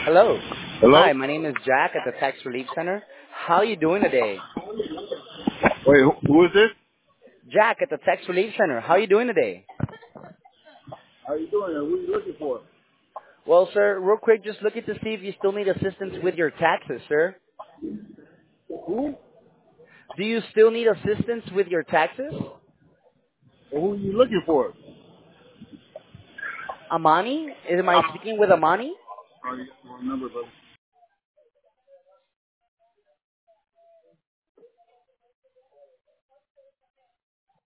Hello. Hello? Hi, my name is Jack at the Tax Relief Center. How are you doing today? Wait, who is this? Jack at the Tax Relief Center. How are you doing today? How you doing? Who are you looking for? Well, sir, real quick, just looking to see if you still need assistance with your taxes, sir. Who? Do you still need assistance with your taxes? Or who are you looking for? Amani? Am I speaking with Amani? Oh, you got the wrong number, brother.